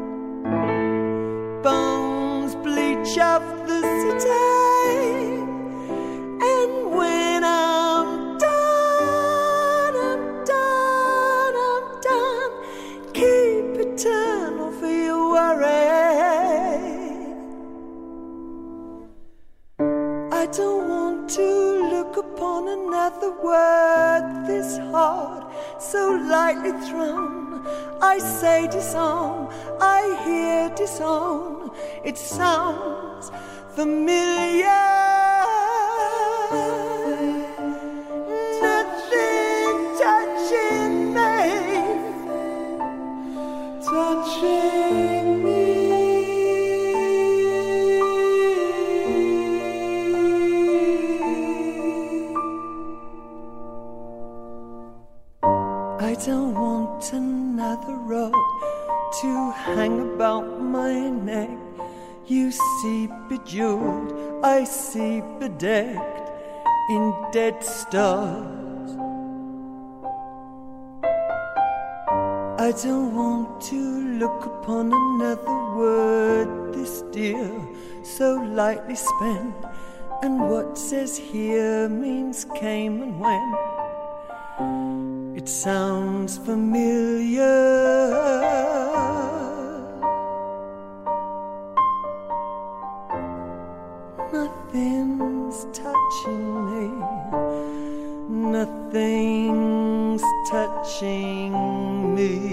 Bones bleach of the city, and when I'm done, I'm done, I'm done. Keep eternal for your worry. I don't want to look upon another word this hard, so lightly thrown. I say disown, I hear disown. It sounds familiar. Nothing touching me, touching me. I don't want another rope to hang about my neck. You see bejeweled, I see bedecked in dead stars. I don't want to look upon another word this dear, so lightly spent. And what says here means came and went. It sounds familiar. Nothing's touching me. Nothing's touching me.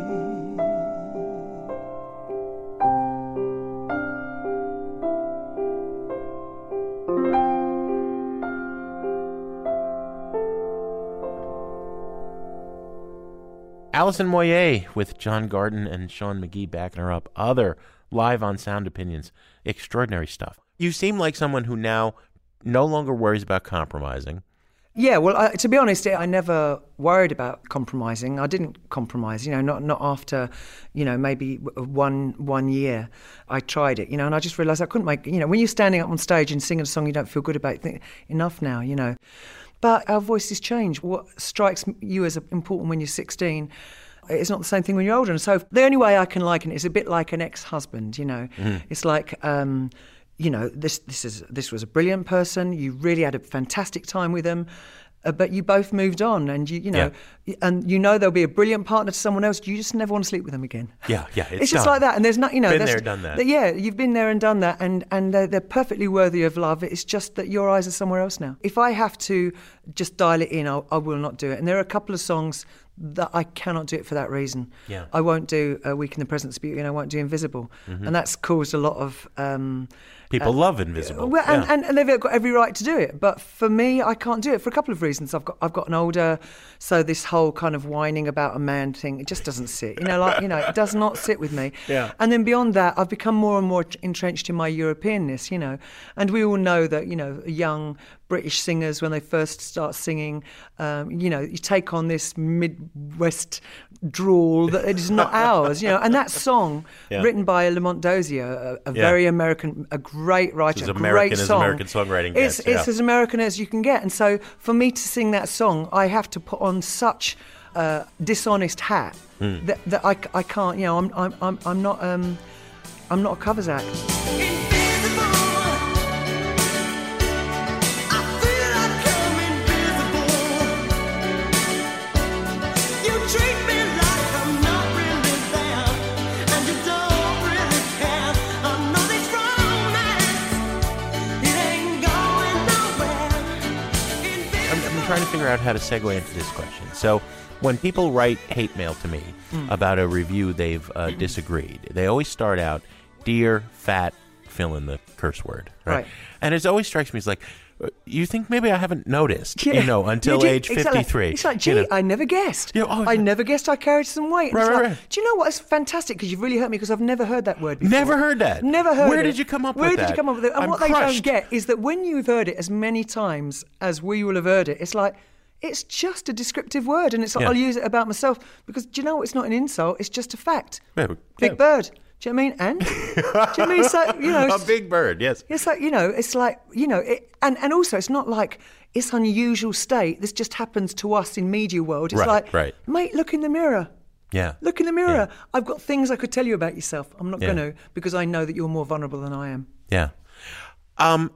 Alison Moyet with John Garden and Sean McGee backing her up. Other live on Sound Opinions. Extraordinary stuff. You seem like someone who now no longer worries about compromising. Yeah, well, I, to be honest, I never worried about compromising. I didn't compromise, you know, not not after, you know, maybe one one year. I tried it, you know, and I just realised I couldn't make, you know, when you're standing up on stage and singing a song you don't feel good about, you think, enough now, you know. But our voices change. What strikes you as important when you're sixteen, it's not the same thing when you're older. And so the only way I can liken it is a bit like an ex-husband, you know. Mm. It's like, um, you know, this this is this was a brilliant person. You really had a fantastic time with them. Uh, but you both moved on, and you, you know, yeah. and you know there'll be a brilliant partner to someone else. You just never want to sleep with them again. Yeah, yeah, it's, it's just done. like that. And there's not, you know, been there, done that. Yeah, you've been there and done that, and and they're, they're perfectly worthy of love. It's just that your eyes are somewhere else now. If I have to just dial it in, I'll, I will not do it. And there are a couple of songs that I cannot do it for that reason. Yeah. I won't do A Week in the Presence of Beauty, and I won't do Invisible. Mhm. And that's caused a lot of... Um, People uh, love Invisible. Well, and, Yeah. and, and they've got every right to do it. But for me, I can't do it for a couple of reasons. I've got I've gotten older, so this whole kind of whining about a man thing, it just doesn't sit. You know, like, you know, it does not sit with me. Yeah. And then beyond that, I've become more and more entrenched in my Europeanness, you know. And we all know that, you know, young British singers, when they first start singing, um, you know, you take on this Midwest drawl that it is not ours, you know. And that song, Yeah. written by Lamont Dozier, a, a Yeah. very American, a great writer, It's as a American great as song. American songwriting It's, gets, it's yeah. as American as you can get. And so for me to sing that song, I have to put on such a dishonest hat Hmm. that, that I, I can't, you know, I'm, I'm, I'm, I'm not, um, I'm not a covers act. I'm, I'm trying to figure out how to segue into this question. So, when people write hate mail to me Mm. about a review they've uh, disagreed, they always start out, "Dear fat," fill in the curse word, right? Right. And it always strikes me as like, uh, you think maybe I haven't noticed, Yeah. you know, until Yeah, age it's like- fifty-three. It's like, you gee, know. I never guessed. Yeah, oh, I never guessed I carried some weight. And Right, it's right, like, right. do you know what? It's fantastic because you've really hurt me because I've never heard that word before. Never heard that. Never heard Where it. did you come up Where with did that? you come up with it? And I'm what they don't crushed. get is that when you've heard it as many times as we will have heard it, it's like, it's just a descriptive word. And it's like, Yeah. I'll use it about myself because, do you know what? It's not an insult. It's just a fact. Yeah, Big yeah. bird. Do you know what I mean? And? Do you know what I mean? So, you know, A big bird, yes. it's like, you know, it's like, you know, it, and, and also it's not like it's unusual state. This just happens to us in media world. It's Right, like, right. mate, look in the mirror. Yeah. Look in the mirror. I've got things I could tell you about yourself. I'm not Yeah. going to because I know that you're more vulnerable than I am. Yeah. Um,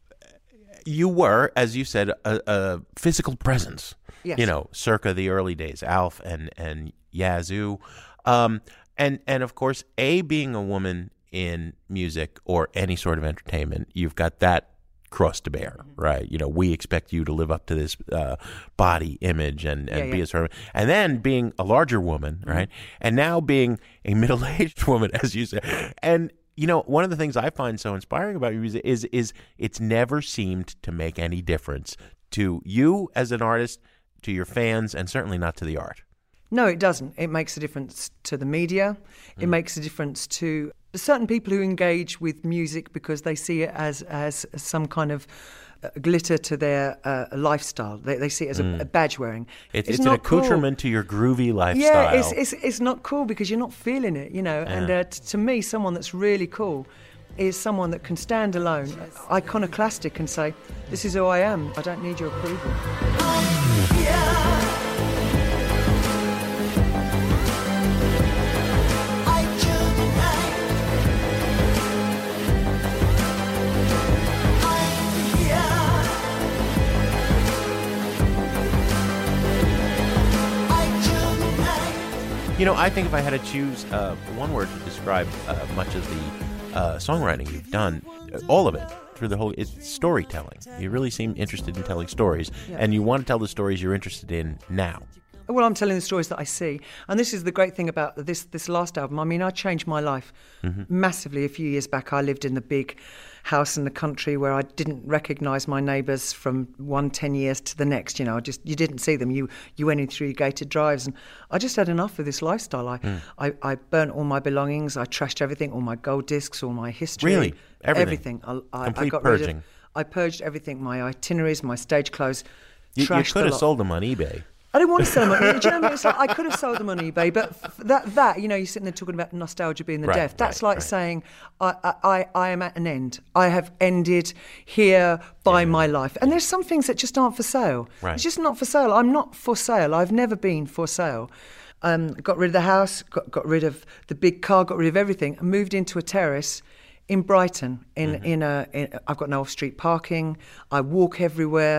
you were, as you said, a, a physical presence. Yes. You know, circa the early days, Alf and and Yazoo, um, and and of course, a being a woman in music or any sort of entertainment, you've got that cross to bear, Mm-hmm. right? You know, we expect you to live up to this uh, body image and, and Yeah, be yeah. a sort of, and then being a larger woman, Mm-hmm. right? And now being a middle-aged woman, as you say, and you know, one of the things I find so inspiring about your music is is it's never seemed to make any difference to you as an artist, to your fans, and certainly not to the art. No, it doesn't. It makes a difference to the media. It Mm. makes a difference to certain people who engage with music because they see it as as some kind of uh, glitter to their uh, lifestyle. They, they see it as Mm. a, a badge wearing. It, it's an not cool. accoutrement to your groovy lifestyle. Yeah, it's, it's it's not cool because you're not feeling it, you know. And Yeah. uh, t- to me, someone that's really cool is someone that can stand alone, iconoclastic, and say, "This is who I am. I don't need your approval." You know, I think if I had to choose uh, one word to describe uh, much of the uh, songwriting you've done, uh, all of it, through the whole, it's storytelling. You really seem interested in telling stories, Yeah. and you want to tell the stories you're interested in now. Well, I'm telling the stories that I see, and this is the great thing about this this last album. I mean, I changed my life Mm-hmm. massively. A few years back, I lived in the big house in the country where I didn't recognise my neighbours from one ten years to the next. You know, I just you didn't see them. You you went in through your gated drives, and I just had enough of this lifestyle. I Mm. I, I burnt all my belongings. I trashed everything, all my gold discs, all my history, Really? Everything? I, I, I Complete got rid purging. of. I purged everything. My itineraries, my stage clothes. You, you trashed could the have lot. sold them on eBay. I didn't want to sell them on eBay. Do you know what I mean? It's like I could have sold them on eBay, but f- that, that you know, you're sitting there talking about nostalgia being the Right, death. That's right, like right. saying, I, I, I I am at an end. I have ended here by my life. And there's some things that just aren't for sale. Right. It's just not for sale. I'm not for sale. I've never been for sale. Um, got rid of the house, got, got rid of the big car, got rid of everything, and moved into a terrace in Brighton. In, Mm-hmm. in a, in, I've got no off-street parking. I walk everywhere.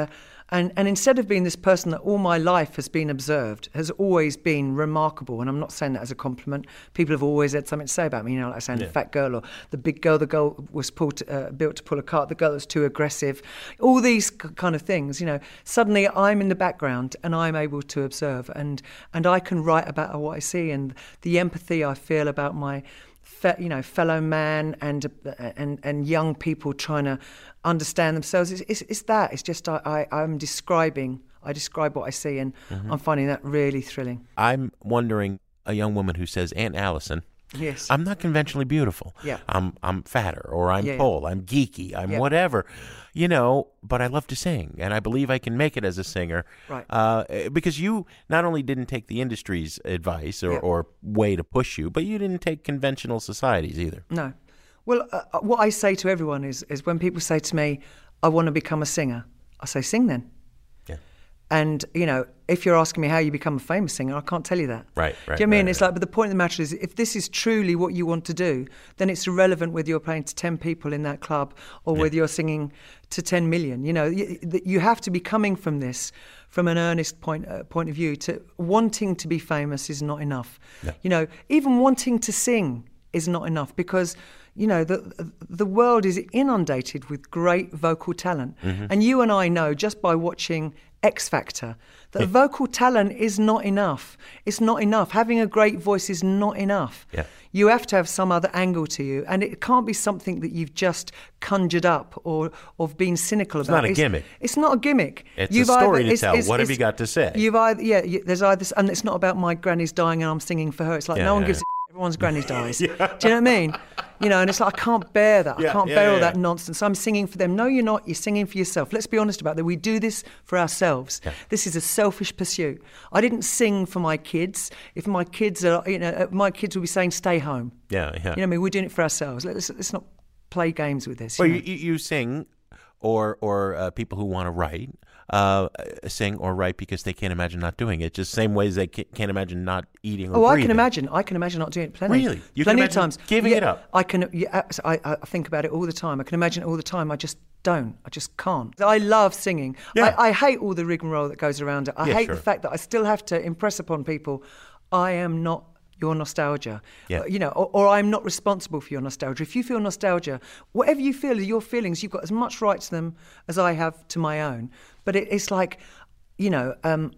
And and instead of being this person that all my life has been observed, has always been remarkable, and I'm not saying that as a compliment. People have always had something to say about me, you know, like saying Yeah. the fat girl or the big girl, the girl was pulled to, uh, built to pull a cart, the girl that's too aggressive, all these k- kind of things, you know. Suddenly I'm in the background and I'm able to observe, and, and I can write about what I see, and the empathy I feel about my Fe, you know, fellow man and and and young people trying to understand themselves. It's, it's, it's that. It's just I, I I'm describing. I describe what I see, and Mhm. I'm finding that really thrilling. I'm wondering, a young woman who says, Aunt Allison, Yes. I'm not conventionally beautiful. Yeah. I'm I'm fatter, or I'm Yeah, yeah. tall, I'm geeky, I'm Yeah. whatever. You know, but I love to sing, and I believe I can make it as a singer. Right. Uh, because you not only didn't take the industry's advice or, Yeah. or way to push you, but you didn't take conventional societies either. No. Well, uh, uh, what I say to everyone is is when people say to me, "I want to become a singer," I say, "Sing then." Yeah. And, you know, if you're asking me how you become a famous singer, I can't tell you that. Right, right. Do you know what I mean? right, It's like, but the point of the matter is, if this is truly what you want to do, then it's irrelevant whether you're playing to ten people in that club or Yeah. whether you're singing to ten million. You know, you, you have to be coming from this, from an earnest point uh, point of view. To wanting to be famous is not enough. Yeah. You know, even wanting to sing is not enough, because, you know, the the world is inundated with great vocal talent. Mhm. And you and I know, just by watching X Factor, that vocal talent is not enough. It's not enough. Having a great voice is not enough. Yeah. You have to have some other angle to you, and it can't be something that you've just conjured up or or been cynical It's about. not a gimmick. It's not a gimmick. It's a story to tell. What have you got to say? You've either, yeah, you, there's either, and it's not about my granny's dying and I'm singing for her. It's like Yeah, no one yeah, gives yeah. a everyone's granny dies. Do you know what I mean? You know, and it's like, I can't bear that. Yeah, I can't yeah, bear yeah, all that yeah. nonsense. I'm singing for them. No, you're not. You're singing for yourself. Let's be honest about that. We do this for ourselves. Yeah. This is a selfish pursuit. I didn't sing for my kids. If my kids are, you know, my kids will be saying, stay home. Yeah, yeah. You know what I mean? We're doing it for ourselves. Let's, let's not play games with this. Well, you you, know? you, you sing, or or uh, people who want to write uh, sing or write because they can't imagine not doing it. Just same ways they ca- can't imagine not eating or Oh, I breathing. can imagine. I can imagine not doing it plenty. Really? You can plenty of imagine times. giving Yeah, it up? I can. Yeah, abs- I, I think about it all the time. I can imagine it all the time. I just don't. I just can't. I love singing. Yeah. I, I hate all the rigmarole that goes around it. I Yeah, hate sure. the fact that I still have to impress upon people, I am not your nostalgia. Yeah. Uh, You know, or, or I'm not responsible for your nostalgia. If you feel nostalgia, whatever you feel are your feelings, you've got as much right to them as I have to my own. But it, it's like, you know, um,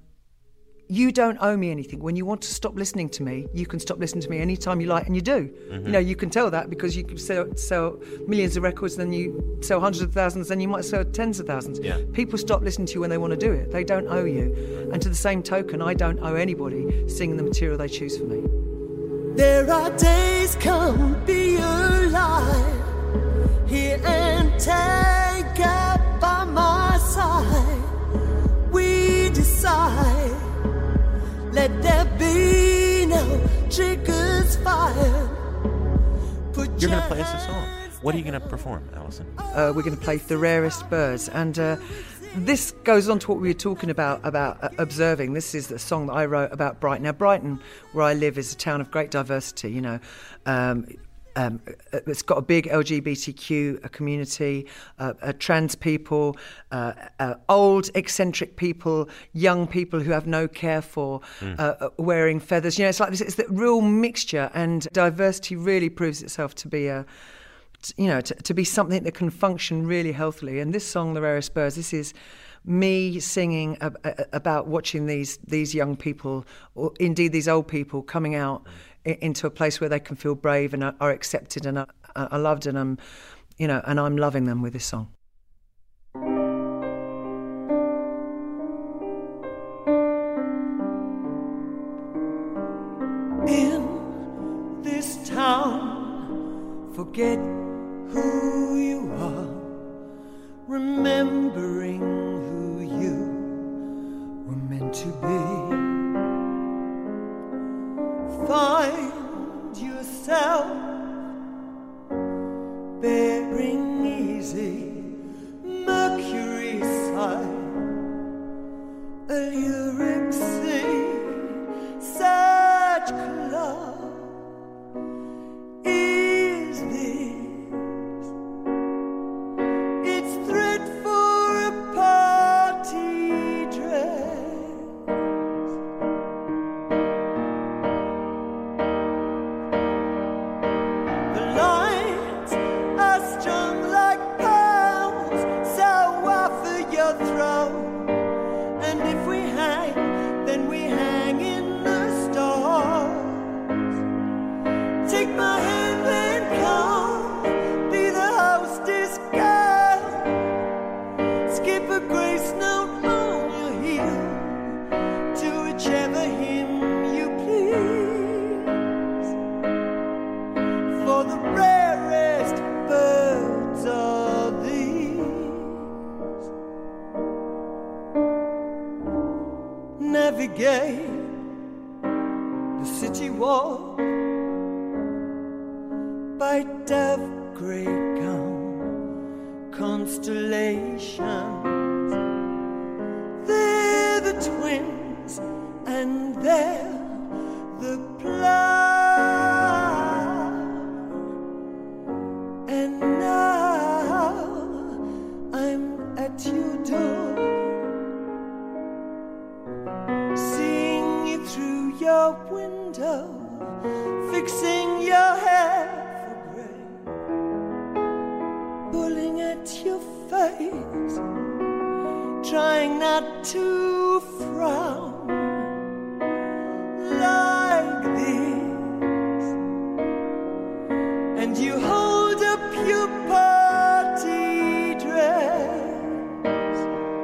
you don't owe me anything. When you want to stop listening to me, you can stop listening to me anytime you like, and you do. Mm-hmm. You know, you can tell that because you can sell, sell millions of records, then you sell hundreds of thousands, then you might sell tens of thousands. Yeah. People stop listening to you when they want to do it. They don't owe you. And to the same token, I don't owe anybody singing the material they choose for me. There are days come be alive here and take up by my side. We decide, let there be no triggers fired. Put You're your going to play us a song. hands What are you going to perform, Alison? Uh, we're going to play The Rarest Birds. And uh, this goes on to what we were talking about, about uh, observing. This is the song that I wrote about Brighton. Now, Brighton, where I live, is a town of great diversity, you know. Um, um, it's got a big L G B T Q community, uh, uh, trans people, uh, uh, old eccentric people, young people who have no care for, Mm. uh, uh, wearing feathers. You know, it's like this. It's the real mixture, and diversity really proves itself to be a you know, to, to be something that can function really healthily. And this song, The Rarest Birds, this is me singing ab- about watching these these young people, or indeed these old people, coming out i- into a place where they can feel brave and are, are accepted and are, are loved, and I'm, you know, and I'm loving them with this song. in this town, forget who you are, remembering who you were meant to be. Find yourself bearing easy, Mercury side, a lyric sea, such love is this. It's thread for a party the city walk by dove grey gum constellations. They're the twins, and they're the plough. And now I'm at your door, seeing you through your window, fixing your hair for grey, pulling at your face, trying not to frown like this. And you hold up your party dress.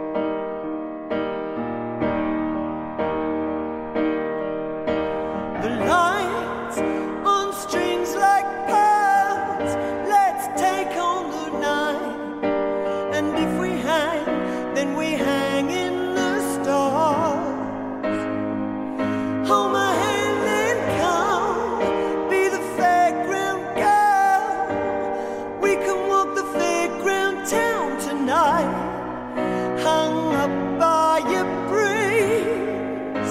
The lines on strings like pearls. Let's take on the night. And if we hang, then we hang in the stars. Hold my hand and come, be the fairground girl. We can walk the fairground town tonight, hung up by your breeze,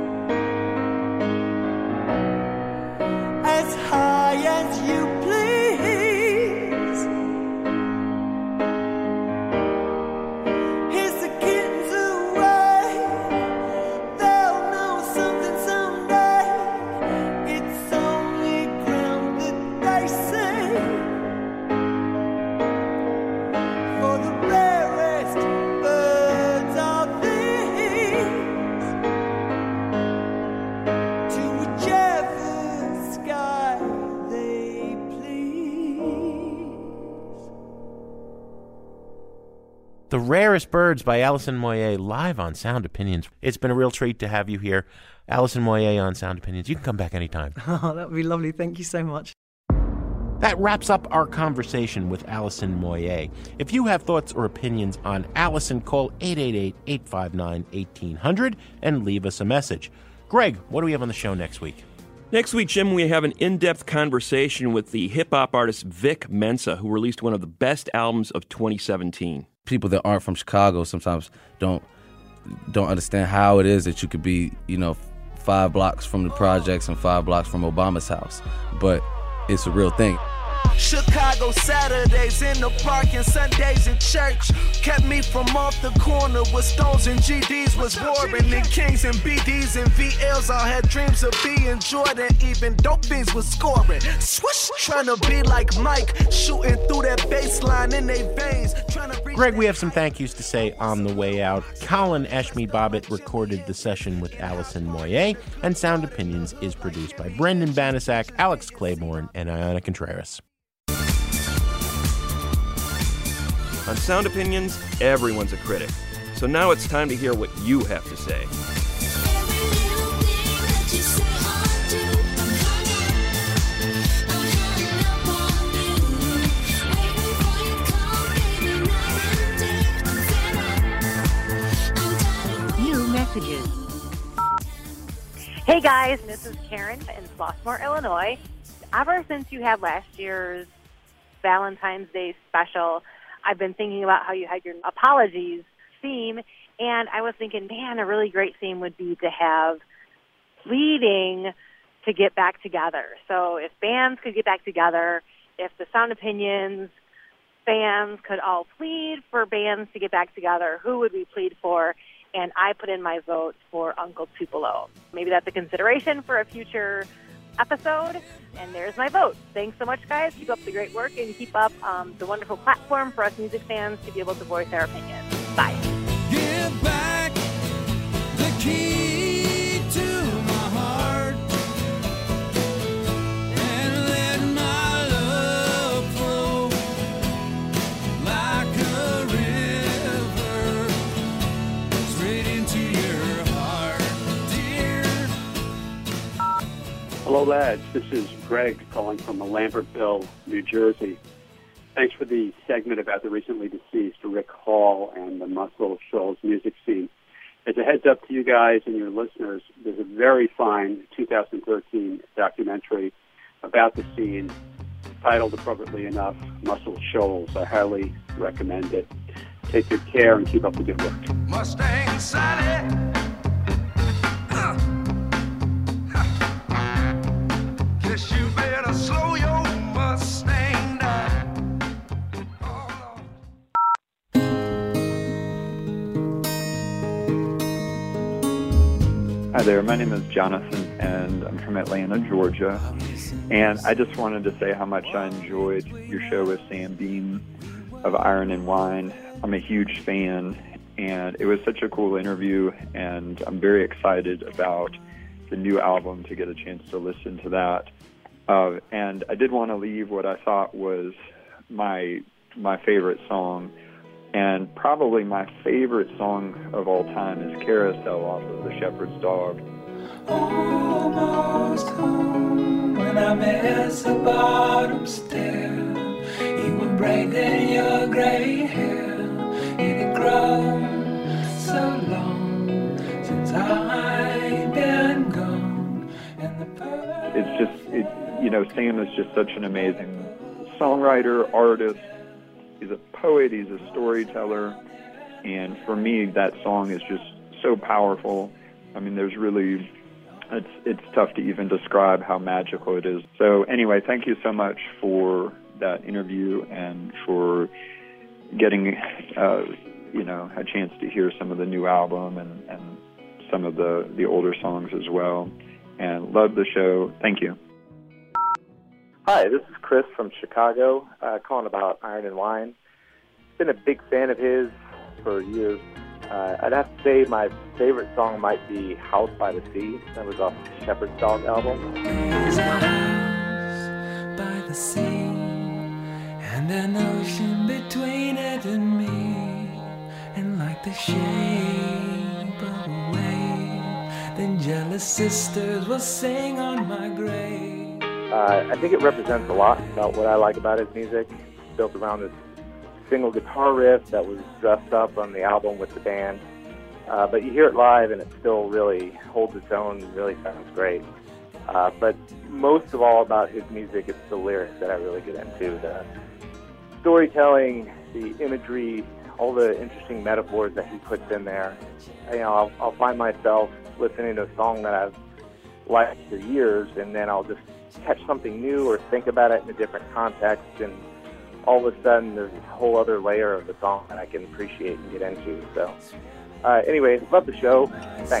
as high as you please. Here's the kittens away, they'll know something someday. It's only ground that they say, for the rarest birds are these, to whichever sky they please. The Rarest Birds by Alison Moyet, live on Sound Opinions. It's been a real treat to have you here. Alison Moyet on Sound Opinions. You can come back anytime. Oh, that would be lovely. Thank you so much. That wraps up our conversation with Alison Moyet. If you have thoughts or opinions on Alison, call eight eight eight, eight five nine, one eight hundred and leave us a message. Greg, what do we have on the show next week? Next week, Jim, we have an in-depth conversation with the hip-hop artist Vic Mensa, who released one of the best albums of twenty seventeen. People that aren't from Chicago sometimes don't don't understand how it is that you could be, you know, five blocks from the projects and five blocks from Obama's house. But it's a real thing. Chicago Saturdays in the park and Sundays in church kept me from off the corner where Stones and G Ds was warring, and Kings and B Ds and V Ls all had dreams of being Jordan. Even dope fiends was scoring, swoosh, trying to be like Mike, shooting through that baseline in their veins. Trying to Greg, we have some thank yous to say on the way out. Colin Ashme Bobbitt recorded the session with Alison Moyet, and Sound Opinions is produced by Brendan Banasak, Alex Claiborne, and Ayana Contreras. On Sound Opinions, everyone's a critic. So now it's time to hear what you have to say. New messages. Hey guys, this is Karen in Flossmoor, Illinois. Ever since you had last year's Valentine's Day special, I've been thinking about how you had your apologies theme, and I was thinking, man, a really great theme would be to have pleading to get back together. So if bands could get back together, if the Sound Opinions fans could all plead for bands to get back together, who would we plead for? And I put in my vote for Uncle Tupelo. Maybe that's a consideration for a future episode, and there's my vote. Thanks so much, guys. Keep up the great work and keep up um, the wonderful platform for us music fans to be able to voice our opinions. Bye. Give back the key to my heart and let my love flow like a river straight into your heart, dear. Hello, lads. This is Greg calling from Lambertville, New Jersey. Thanks for the segment about the recently deceased Rick Hall and the Muscle Shoals music scene. As a heads up to you guys and your listeners, there's a very fine two thousand thirteen documentary about the scene titled, appropriately enough, Muscle Shoals. I highly recommend it. Take good care and keep up the good work. Mustang Sally. Uh. Guess you better slow your Mustang down. Hi there, my name is Jonathan, and I'm from Atlanta, Georgia. And I just wanted to say how much I enjoyed your show with Sam Beam of Iron and Wine. I'm a huge fan, and it was such a cool interview, and I'm very excited about the new album to get a chance to listen to that. Uh, and I did want to leave what I thought was my my favorite song, and probably my favorite song of all time is Carousel off of The Shepherd's Dog. Almost home when I miss the bottom stair. You were braiding your gray hair. It had grown so long since I'd been gone. And the It's just, it, you know, Sam is just such an amazing songwriter, artist. He's a poet, he's a storyteller. And for me, that song is just so powerful. I mean, there's really... It's it's tough to even describe how magical it is. So anyway, thank you so much for that interview and for getting, uh, you know, a chance to hear some of the new album and, and some of the, the older songs as well. And love the show. Thank you. Hi, this is Chris from Chicago, uh, calling about Iron and Wine. Been a big fan of his for years. Uh, I'd have to say my favorite song might be House by the Sea. That was off the Shepherd's Dog album. There's a house by the sea, and an ocean between it and me, and like the shape of a wave, then jealous sisters will sing on my grave. Uh, I think it represents a lot about what I like about his music. It's built around this single guitar riff that was dressed up on the album with the band. Uh, but you hear it live and it still really holds its own, really sounds great. Uh, but most of all about his music, it's the lyrics that I really get into. The storytelling, the imagery, all the interesting metaphors that he puts in there. You know, I'll, I'll find myself listening to a song that I've liked for years, and then I'll just catch something new or think about it in a different context, and all of a sudden there's this whole other layer of the song that I can appreciate and get into. So uh, anyway, love the show. Thanks.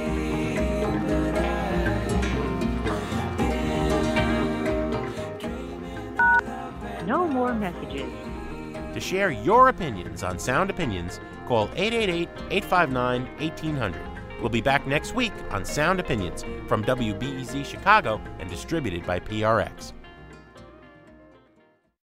No more messages. To share your opinions on Sound Opinions, call eight eight eight, eight five nine, one eight zero zero. We'll be back next week on Sound Opinions from W B E Z Chicago and distributed by P R X.